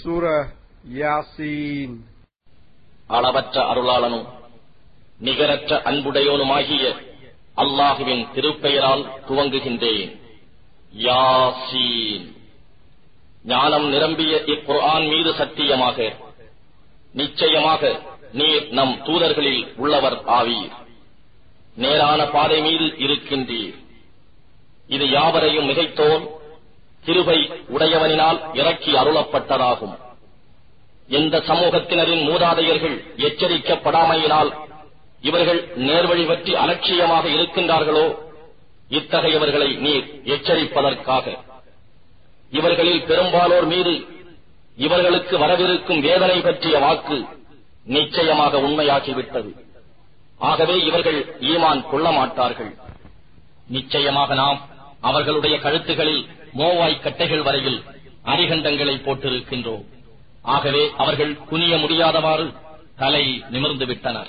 சூரா யாசீன். அளவற்ற அருளாளனும் நிகரற்ற அன்புடையோனுமாகிய அல்லாஹுவின் திருப்பெயரால் துவங்குகின்றேன். யாசீன். ஞானம் நிரம்பிய இக்குர்ஆன் மீது சத்தியமாக, நிச்சயமாக நீர் நம் தூதர்களில் உள்ளவர் ஆவீர். நேரான பாதை மீது இருக்கின்றீர். இது யாவரையும் மிகைத்தோன் கிருபை உடையவனினால் இறக்கி அருளப்பட்டதாகும். எந்த சமூகத்தினரின் மூதாதையர்கள் எச்சரிக்கப்படாமையினால் இவர்கள் நேர்வழி பற்றி அலட்சியமாக இருக்கின்றார்களோ, இத்தகையவர்களை நீர் எச்சரிப்பதற்காக இவர்களில் பெரும்பாலோர் மீது இவர்களுக்கு வரவிருக்கும் வேதனை பற்றிய வாக்கு நிச்சயமாக உண்மையாகிவிட்டது. ஆகவே இவர்கள் ஈமான் கொள்ள மாட்டார்கள். நிச்சயமாக நாம் அவர்களுடைய கழுத்துகளில் மோவாய் கட்டைகள் வரையில் அரிகண்டங்களை போட்டிருக்கின்றோம். ஆகவே அவர்கள் குனிய முடியாதவாறு தலை நிமிர்ந்து விட்டனர்.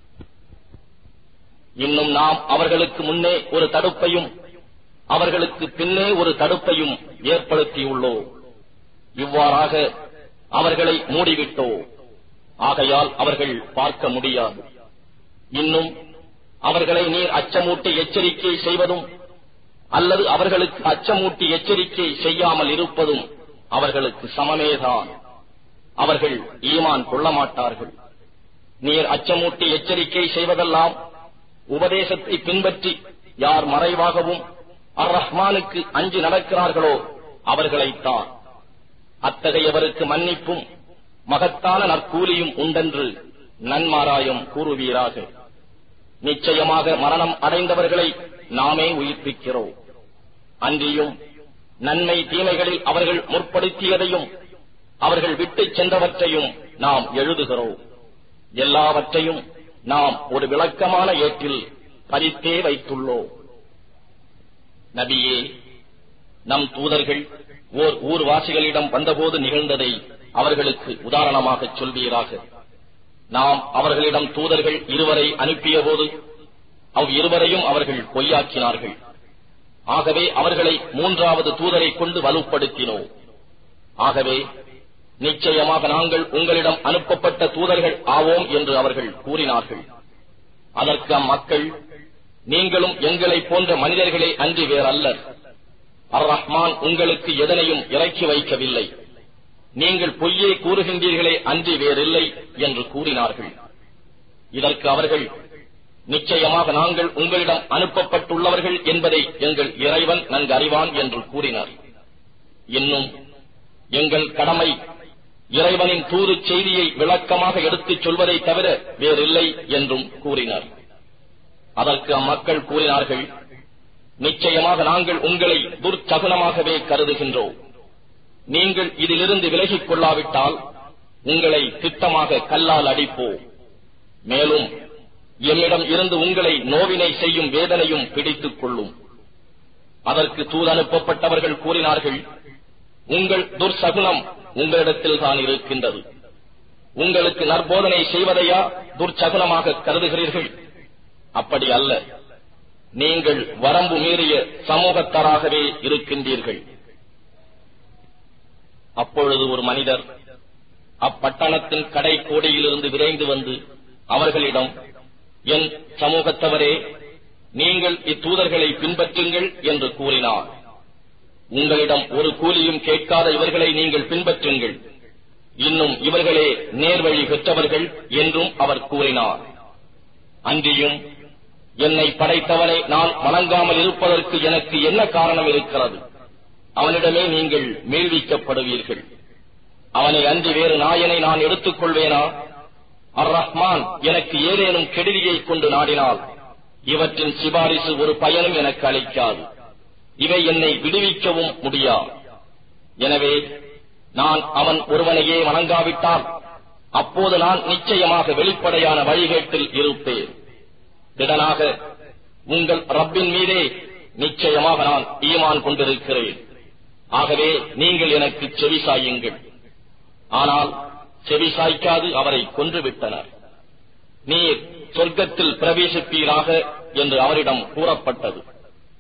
இன்னும் நாம் அவர்களுக்கு முன்னே ஒரு தடுப்பையும் அவர்களுக்கு பின்னே ஒரு தடுப்பையும் ஏற்படுத்தியுள்ளோம். இவ்வாறாக அவர்களை மூடிவிட்டோம். ஆகையால் அவர்கள் பார்க்க முடியாது. இன்னும் அவர்களை நீர் அச்சமூட்டி எச்சரிக்கை செய்வதும் அல்லது அவர்களுக்கு அச்சமூட்டி எச்சரிக்கை செய்யாமல் இருப்பதும் அவர்களுக்கு சமமேதான். அவர்கள் ஈமான் கொள்ள மாட்டார்கள். நீர் அச்சமூட்டி எச்சரிக்கை செய்வதெல்லாம் உபதேசத்தை பின்பற்றி யார் மறைவாகவும் அர் ரஹ்மானுக்கு அஞ்சி நடக்கிறார்களோ அவர்களைத்தான். அத்தகையவருக்கு மன்னிப்பும் மகத்தான நற்கூலியும் உண்டென்று நன்மாராயம் கூறுவீராக. நிச்சயமாக மரணம் அடைந்தவர்களை நாமே உயிர்ப்பிக்கிறோம். அன்றியும் நன்மை தீமைகளில் அவர்கள் முற்படுத்தியதையும் அவர்கள் விட்டுச் சென்றவற்றையும் நாம் எழுதுகிறோம். எல்லாவற்றையும் நாம் ஒரு விளக்கமான ஏட்டில் பதித்தே வைத்துள்ளோம். நபியே, நம் தூதர்கள் ஓர் ஊர்வாசிகளிடம் வந்தபோது நிகழ்ந்ததை அவர்களுக்கு உதாரணமாக சொல்வீராக. நாம் அவர்களிடம் தூதர்கள் இருவரை அனுப்பிய போது இருவரையும் அவர்கள் பொய்யாக்கினார்கள். ஆகவே அவர்களை மூன்றாவது தூதரை கொண்டு வலுப்படுத்தினோம். ஆகவே நிச்சயமாக நாங்கள் உங்களிடம் அனுப்பப்பட்ட தூதர்கள் ஆவோம் என்று அவர்கள் கூறினார்கள். அதற்கு அம்மக்கள், நீங்களும் எங்களை போன்ற மனிதர்களே அன்றி வேறல்லர். அர் ரஹ்மான் உங்களுக்கு எதனையும் இறக்கி வைக்கவில்லை. நீங்கள் பொய்யே கூறுகின்றீர்களே அன்றி வேறில்லை என்று கூறினார்கள். இதற்கு அவர்கள், நிச்சயமாக நாங்கள் உங்களிடம் அனுப்பப்பட்டுள்ளவர்கள் என்பதை எங்கள் இறைவன் நன்கு அறிவான் என்று கூறினார். இன்னும் எங்கள் கடமை இறைவனின் தூது செய்தியை விளக்கமாக எடுத்துச் சொல்வதை தவிர வேறில்லை என்றும் கூறினார். அதற்கு அம்மக்கள் கூறினார்கள், நிச்சயமாக நாங்கள் உங்களை துர்ச்சகுனமாகவே கருதுகின்றோம். நீங்கள் இதிலிருந்து விலகிக் கொள்ளாவிட்டால் உங்களை திட்டமாக கல்லால் அடிப்போம். மேலும் என்னிடம் இருந்து உங்களை நோவினை செய்யும் வேதனையும் பிடித்துக் கொள்ளும். அதற்கு தூதனுப்பப்பட்டவர்கள் கூறினார்கள், உங்கள் துர்சகுனம் உங்களிடத்தில் தான் இருக்கின்றது. உங்களுக்கு நற்போதனை செய்வதையா துர்ச்சகுனமாக கருதுகிறீர்கள்? அப்படி அல்ல, நீங்கள் வரம்பு மீறிய சமூகத்தாராகவே இருக்கின்றீர்கள். அப்பொழுது ஒரு மனிதர் அப்பட்டணத்தின் கடை கோடியிலிருந்து விரைந்து வந்து அவர்களிடம், என் சமூகத்தவரே, நீங்கள் இத்தூதர்களை பின்பற்றுங்கள் என்று கூறினார். உங்களிடம் ஒரு கூலியும் கேட்காத இவர்களை நீங்கள் பின்பற்றுங்கள். இன்னும் இவர்களே நேர்வழி பெற்றவர்கள் என்றும் அவர் கூறினார். அன்றியும், என்னை படைத்தவனை நான் வணங்காமல் இருப்பதற்கு எனக்கு என்ன காரணம் இருக்கிறது? அவனிடமே நீங்கள் மீள்விக்கப்படுவீர்கள். அவனை அன்றி வேறு நாயனை நான் எடுத்துக் கொள்வேனா? அர் ரஹ்மான் எனக்கு ஏதேனும் கெடுதியை கொண்டு நாடினால் இவற்றின் சிபாரிசு ஒரு பயனும் எனக்கு அளிக்காது. இவை என்னை விடுவிக்கவும் முடியாது. எனவே நான் அவன் ஒருவனையே வணங்காவிட்டால் அப்போது நான் நிச்சயமாக வெளிப்படையான வழிகேட்டில் இருப்பேன். திடனாக உங்கள் ரப்பின் மீதே நிச்சயமாக நான் ஈமான் கொண்டிருக்கிறேன். ஆகவே நீங்கள் எனக்கு செவிசாயுங்கள். ஆனால் செவிசாய்க்காது அவரை கொன்றுவிட்டனர். நீர் சொர்க்கத்தில் பிரவேசிப்பீராக என்று அவரிடம் கூறப்பட்டது.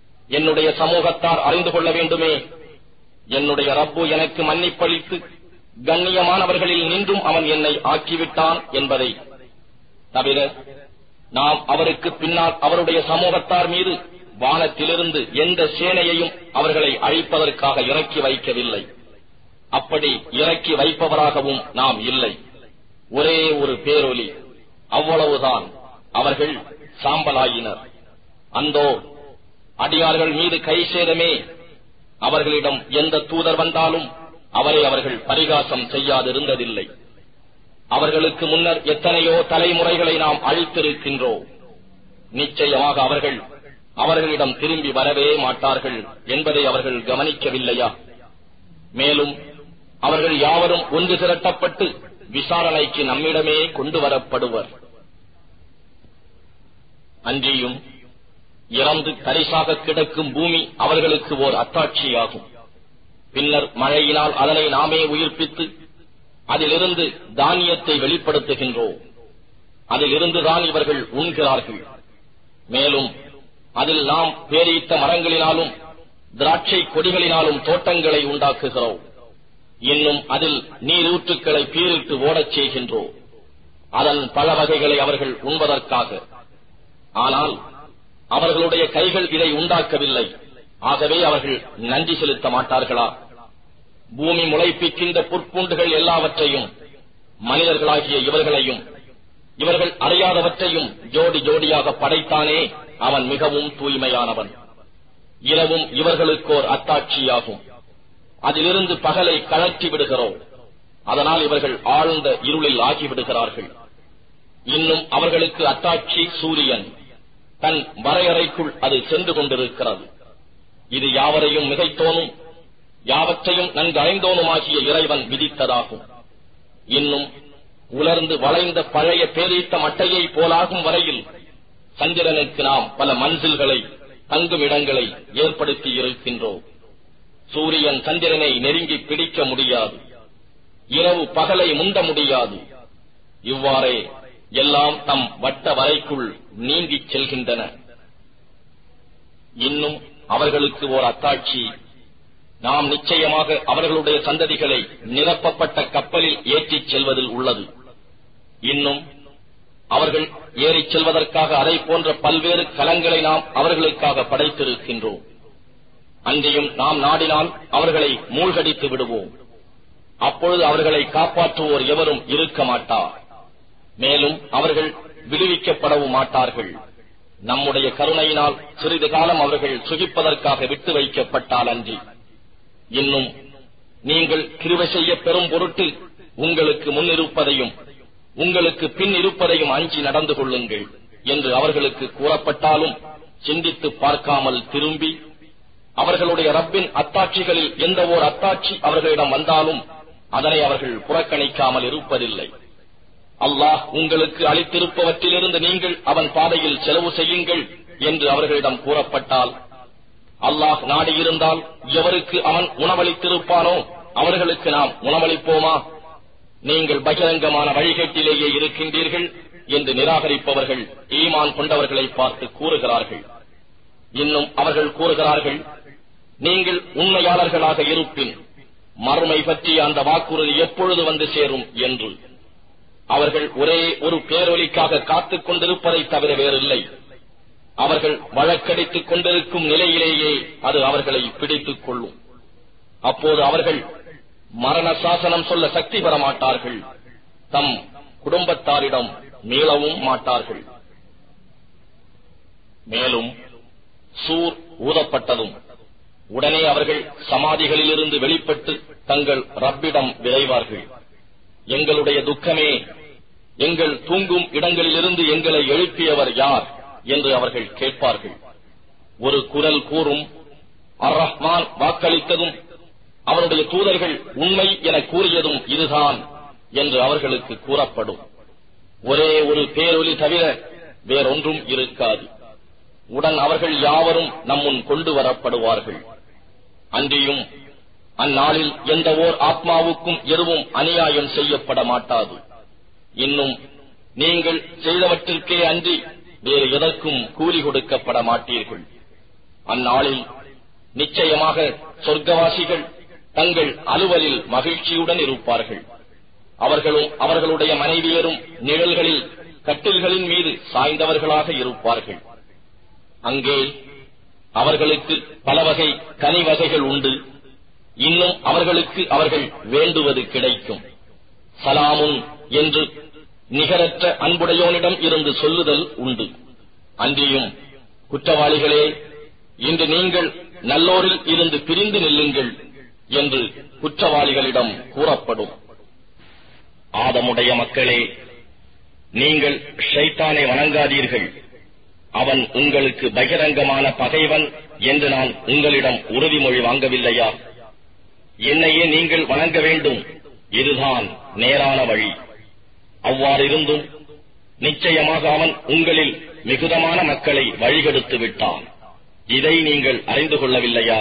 என்னுடைய சமூகத்தார் அறிந்து கொள்ள வேண்டுமே, என்னுடைய ரப்பு எனக்கு மன்னிப்பளித்து கண்ணியமானவர்களில் நின்றும் அவன் என்னை ஆக்கிவிட்டான் என்பதை தவிர நாம் அவருக்கு பின்னால் அவருடைய சமூகத்தார் மீது வானத்திலிருந்து எந்த சேனையையும் அவர்களை அழிப்பதற்காக இறக்கி வைக்கவில்லை. அப்படி இறக்கி வைப்பவராகவும் நாம் இல்லை. ஒரே ஒரு பேரொலி, அவ்வளவுதான். அவர்கள் சாம்பலாயினர். அந்தோ அடியார்கள் மீது கை சேதமே. அவர்களிடம் எந்த தூதர் வந்தாலும் அவரை அவர்கள் பரிகாசம் செய்யாதிருந்ததில்லை. அவர்களுக்கு முன்னர் எத்தனையோ தலைமுறைகளை நாம் அழித்திருக்கின்றோம். நிச்சயமாக அவர்கள் அவர்களிடம் திரும்பி வரவே மாட்டார்கள் என்பதை அவர்கள் கவனிக்கவில்லையா? மேலும் அவர்கள் யாவரும் ஒன்று திரட்டப்பட்டு விசாரணைக்கு நம்மிடமே கொண்டு வரப்படுவர். அன்றியும் இறந்து தரிசாக கிடக்கும் பூமி அவர்களுக்கு ஓர் அத்தாட்சியாகும். பின்னர் மழையினால் அதனை நாமே உயிர்ப்பித்து அதிலிருந்து தானியத்தை வெளிப்படுத்துகின்றோம். அதிலிருந்துதான் இவர்கள் உண்கிறார்கள். மேலும் அதில் நாம் பேரித்த மரங்களினாலும் திராட்சை கொடிகளினாலும் தோட்டங்களை உண்டாக்குகிறோம். இன்னும் அதில் நீரூற்றுக்களை பீரிட்டு ஓடச் செய்கின்றோம், அதன் பல வகைகளை அவர்கள் உண்பதற்காக. ஆனால் அவர்களுடைய கைகள் இதை உண்டாக்கவில்லை. ஆகவே அவர்கள் நன்றி செலுத்த மாட்டார்களா? பூமி முளைப்பிக்கின்ற புற்பூண்டுகள் எல்லாவற்றையும், மனிதர்களாகிய இவர்களையும் இவர்கள் அறியாதவற்றையும் ஜோடி ஜோடியாக படைத்தானே, அவன் மிகவும் தூய்மையானவன். இரவும் இவர்களுக்கோர் அத்தாட்சியாகும். அதிலிருந்து பகலை கழற்றி விடுகிறோம். அதனால் இவர்கள் ஆழ்ந்த இருளில் ஆகிவிடுகிறார்கள். இன்னும் அவர்களுக்கு அத்தாட்சி சூரியன். தன் வரையறைக்குள் அது சென்று கொண்டிருக்கிறது. இது யாவரையும் மிகைத்தோனும் யாவற்றையும் நன்கு அறிந்தோனுமாகிய இறைவன் விதித்ததாகும். இன்னும் உலர்ந்து வளைந்த பழைய பேரீத்த மட்டையை போலாகும் வரையில் சந்திரனுக்கு நாம் பல மன்சில்களை, தங்கும் இடங்களை ஏற்படுத்தி இருக்கின்றோம். சூரியன் சந்திரனை நெருங்கி பிடிக்க முடியாது. இரவு பகலை முந்த முடியாது. இவ்வாறே எல்லாம் தம் வட்ட வரைக்குள் நீங்கிச் செல்கின்றன. இன்னும் அவர்களுக்கு ஓர் அத்தாட்சி, நாம் நிச்சயமாக அவர்களுடைய சந்ததிகளை நிரப்பப்பட்ட கப்பலில் ஏற்றிச் செல்வதில் உள்ளது. இன்னும் அவர்கள் ஏறிச் செல்வதற்காக அதை போன்ற பல்வேறு கலங்களை நாம் அவர்களுக்காக படைத்திருக்கின்றோம். அன்றையும் நாம் நாடினால் அவர்களை மூழ்கடித்து விடுவோம். அப்பொழுது அவர்களை காப்பாற்றுவோர் எவரும் இருக்க மாட்டார். மேலும் அவர்கள் விடுவிக்கப்படவும் மாட்டார்கள். நம்முடைய கருணையினால் சிறிது காலம் அவர்கள் சுகிப்பதற்காக விட்டு வைக்கப்பட்டால் அன்றி. இன்னும் நீங்கள் கிருபை செய்ய பெறும் பொருட்டு உங்களுக்கு முன் இருப்பதையும் உங்களுக்கு பின் இருப்பதையும் அஞ்சி நடந்து கொள்ளுங்கள் என்று அவர்களுக்கு கூறப்பட்டாலும் சிந்தித்து பார்க்காமல் திரும்பி அவர்களுடைய ரப்பின் அத்தாட்சிகளில் எந்த ஓர் அத்தாட்சி அவர்களிடம் வந்தாலும் அதனை அவர்கள் புறக்கணிக்காமல் இருப்பதில்லை. அல்லாஹ் உங்களுக்கு அளித்திருப்பவற்றிலிருந்து நீங்கள் அவன் பாதையில் செலவு செய்யுங்கள் என்று அவர்களிடம் கூறப்பட்டால், அல்லாஹ் நாடியிருந்தால் எவருக்கு அவன் உணவளித்திருப்பானோ அவர்களுக்கு நாம் உணவளிப்போமா? நீங்கள் பகிரங்கமான வழிகேட்டிலேயே இருக்கின்றீர்கள் என்று நிராகரிப்பவர்கள் ஈமான் கொண்டவர்களை பார்த்து கூறுகிறார்கள். இன்னும் அவர்கள் கூறுகிறார்கள், நீங்கள் உண்மையாளர்களாக இருப்பின் மறுமை பற்றிய அந்த வாக்குறுதி எப்பொழுது வந்து சேரும் என்று. அவர்கள் ஒரே ஒரு பேரொலிக்காக காத்துக் கொண்டிருப்பதை தவிர வேறில்லை. அவர்கள் வழக்கடித்துக் கொண்டிருக்கும் நிலையிலேயே அது அவர்களை பிடித்துக் கொள்ளும். அப்போது அவர்கள் மரண சாசனம் சொல்ல சக்தி பெற மாட்டார்கள். தம் குடும்பத்தாரிடம் மீளவும் மாட்டார்கள். மேலும் சூர் ஊதப்பட்டதும் உடனே அவர்கள் சமாதிகளிலிருந்து வெளிப்பட்டு தங்கள் ரப்பிடம் விரைவார்கள். எங்களுடைய துக்கமே, எங்கள் தூங்கும் இடங்களிலிருந்து எங்களை எழுப்பியவர் யார் என்று அவர்கள் கேட்பார்கள். ஒரு குரல் கூறும், அர் ரஹ்மான் வாக்களித்ததும் அவனுடைய தூதர்கள் உண்மை என கூறியதும் இதுதான் என்று அவர்களுக்கு கூறப்படும். ஒரே ஒரு பேரொலி தவிர வேறொன்றும் இருக்காது. உடன் அவர்கள் யாவரும் நம்முன் கொண்டு வரப்படுவார்கள். அன்றியும் அந்நாளில் எந்த ஓர் ஆத்மாவுக்கும் எதுவும் அநியாயம் செய்யப்பட மாட்டாது. இன்னும் நீங்கள் செய்தவற்றிற்கே அன்றி வேறு எதற்கும் கூலி கொடுக்கப்பட மாட்டீர்கள். அந்நாளில் நிச்சயமாக சொர்க்கவாசிகள் தங்கள் அலுவலில் மகிழ்ச்சியுடன் இருப்பார்கள். அவர்களும் அவர்களுடைய மனைவியரும் நிழல்களில் கட்டில்களின் மீது சாய்ந்தவர்களாக இருப்பார்கள். அங்கே அவர்களுக்கு பல வகை கனி வகைகள் உண்டு. இன்னும் அவர்களுக்கு அவர்கள் வேண்டுவது கிடைக்கும். சலாமுன் என்று நிகரற்ற அன்புடையோனிடம் இருந்து சொல்லுதல் உண்டு. அன்றியும் குற்றவாளிகளே, இன்று நீங்கள் நல்லோரில் இருந்து பிரிந்து நில்லுங்கள் என்று குற்றவாளிகளிடம் கூறப்படும். ஆதமுடைய மக்களே, நீங்கள் ஷைத்தானை வணங்காதீர்கள். அவன் உங்களுக்கு பகிரங்கமான பகைவன் என்று நான் உங்களிடம் உறுதிமொழி வாங்கவில்லையா? என்னையே நீங்கள் வணங்க வேண்டும். இதுதான் நேரான வழி. அவ்வாறிருந்தும் நிச்சயமாக அவன் உங்களில் மிகுதமான மக்களை வழிகெடுத்து விட்டான். இதை நீங்கள் அறிந்து கொள்ளவில்லையா?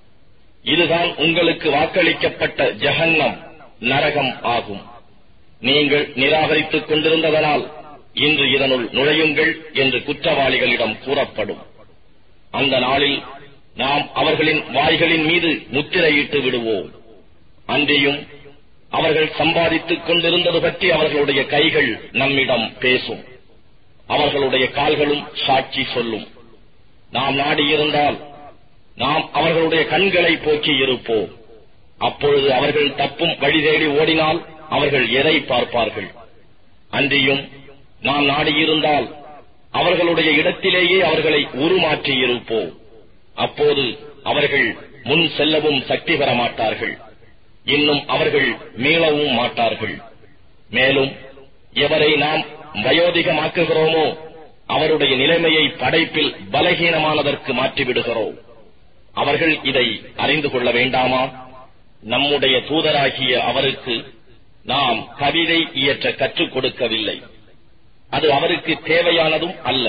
இதுதான் உங்களுக்கு வாக்களிக்கப்பட்ட ஜஹன்னம், நரகம் ஆகும். நீங்கள் நிராகரித்துக் கொண்டிருந்ததனால் இன்று இதனுள் நுழையுங்கள் என்று குற்றவாளிகளிடம் கூறப்படும். அந்த நாளில் நாம் அவர்களின் வாய்களின் மீது முத்திரையிட்டு விடுவோம். அன்றியும் அவர்கள் சம்பாதித்துக் கொண்டிருந்தது பற்றி அவர்களுடைய கைகள் நம்மிடம் பேசும். அவர்களுடைய கால்களும் சாட்சி சொல்லும். நாம் நாடியிருந்தால் நாம் அவர்களுடைய கண்களை போக்கி இருப்போம். அப்பொழுது அவர்கள் தப்பும் வழி தேடி ஓடினால் அவர்கள் எதை பார்ப்பார்கள்? அன்றியும் நாம் நாடியிருந்தால் அவர்களுடைய இடத்திலேயே அவர்களை உருமாற்றி இருப்போம். அப்போது அவர்கள் முன் செல்லவும் சக்தி பெற மாட்டார்கள். இன்னும் அவர்கள் மீளவும் மாட்டார்கள். மேலும் எவரை நாம் வயோதிகமாக்குகிறோமோ அவருடைய நிலைமையை படைப்பில் பலகீனமானதற்கு மாற்றிவிடுகிறோம். அவர்கள் இதை அறிந்து கொள்ள வேண்டாமா? நம்முடைய தூதராகிய அவருக்கு நாம் கவிதை இயற்ற கற்றுக் கொடுக்கவில்லை. அது அவருக்கு தேவையானதும் அல்ல.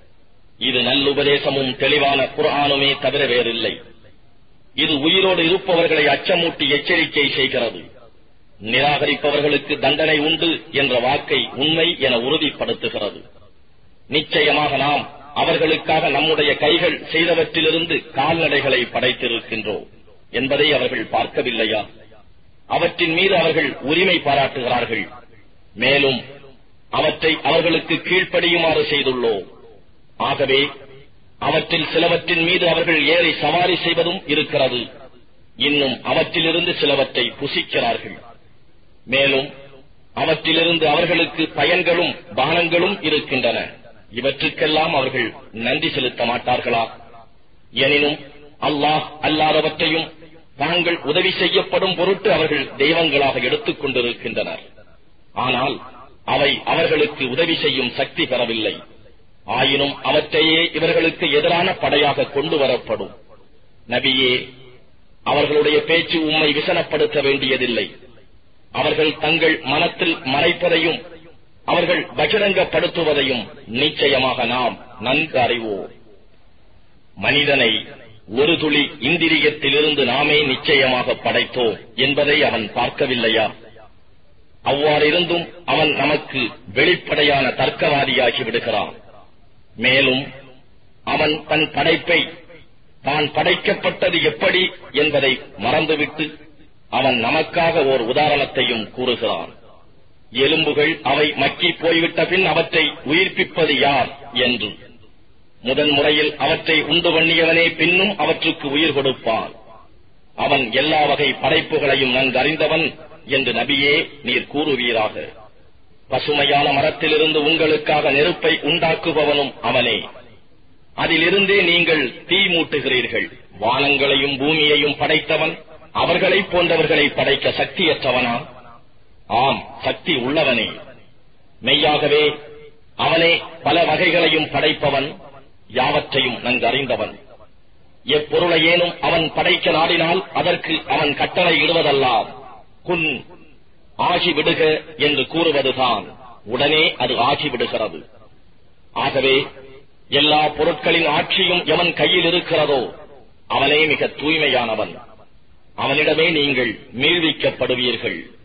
இது நல்லுபதேசமும் தெளிவான குர்ஆனுமே தவிர வேறில்லை. இது உயிரோடு இருப்பவர்களை அச்சமூட்டி எச்சரிக்கை செய்கிறது. நிராகரிப்பவர்களுக்கு தண்டனை உண்டு என்ற வாக்கை உண்மை என உறுதிப்படுத்துகிறது. நிச்சயமாக நாம் அவர்களுக்காக நம்முடைய கைகள் செய்தவற்றிலிருந்து கால்நடைகளை படைத்திருக்கின்றோம் என்பதை அவர்கள் பார்க்கவில்லையா? அவற்றின் மீது அவர்கள் உரிமை பாராட்டுகிறார்கள். மேலும் அவற்றை அவர்களுக்கு கீழ்ப்படியுமாறு செய்துள்ளோம். ஆகவே அவற்றில் சிலவற்றின் மீது அவர்கள் ஏறி சவாரி செய்வதும் இருக்கிறது. இன்னும் அவற்றிலிருந்து சிலவற்றை புசிக்கிறார்கள். மேலும் அவற்றிலிருந்து அவர்களுக்கு பயன்களும் பானங்களும் இருக்கின்றன. இவற்றுக்கெல்லாம் அவர்கள் நன்றி செலுத்த மாட்டார்களா? எனினும் அல்லாஹ் அல்லாதவற்றையும் தாங்கள் உதவி செய்யப்படும் பொருட்டு அவர்கள் தெய்வங்களாக எடுத்துக் கொண்டிருக்கின்றனர். ஆனால் அவை அவர்களுக்கு உதவி செய்யும் சக்தி பெறவில்லை. ஆயினும் அவற்றையே இவர்களுக்கு எதிரான படையாக கொண்டு வரப்படும். நபியே, அவர்களுடைய பேச்சு உம்மை விசனப்படுத்த வேண்டியதில்லை. அவர்கள் தங்கள் மனத்தில் மறைப்பதையும் அவர்கள் பகிரங்கப்படுத்துவதையும் நிச்சயமாக நாம் நன்கு அறிவோம். மனிதனை ஒரு துளி இந்திரியத்திலிருந்து நாமே நிச்சயமாக படைத்தோம் என்பதை அவன் பார்க்கவில்லையா? அவ்வாறிருந்தும் அவன் நமக்கு வெளிப்படையான தர்க்கவாதியாகி விடுகிறான். மேலும் அவன் தன் படைப்பை தான் படைக்கப்பட்டது எப்படி என்பதை மறந்துவிட்டு அவன் நமக்காக ஓர் உதாரணத்தையும் கூறுகிறான். எலும்புகள் அவை மக்கி போய்விட்ட பின் அவற்றை உயிர்ப்பிப்பது யார் என்று. முதன் முறையில் அவற்றை உண்டு பண்ணியவனே பின்னும் அவற்றுக்கு உயிர் கொடுப்பான். அவன் எல்லா வகை படைப்புகளையும் நன்கறிந்தவன் என்று நபியே நீர் கூறுவீராக. பசுமையான மரத்திலிருந்து உங்களுக்காக நெருப்பை உண்டாக்குபவனும் அவனே. அதிலிருந்தே நீங்கள் தீ மூட்டுகிறீர்கள். வானங்களையும் பூமியையும் படைத்தவன் அவர்களைப் போன்றவர்களை படைக்க சக்தியற்றவனா? ஆம், சக்தி உள்ளவனே. மெய்யாகவே அவனே பல வகைகளையும் படைப்பவன், யாவற்றையும் நன்கறிந்தவன். எப்பொருளையேனும் அவன் படைக்க நாடினால் அதற்கு அவன் கட்டளை இடுவதல்லாம், குன் ஆகிவிடுக என்று கூறுவதுதான். உடனே அது ஆகிவிடுகிறது. ஆகவே எல்லா பொருட்களின் ஆட்சியும் எவன் கையில் இருக்கிறதோ அவனே மிக தூய்மையானவன். அவனிடமே நீங்கள் மீழ்விக்கப்படுவீர்கள்.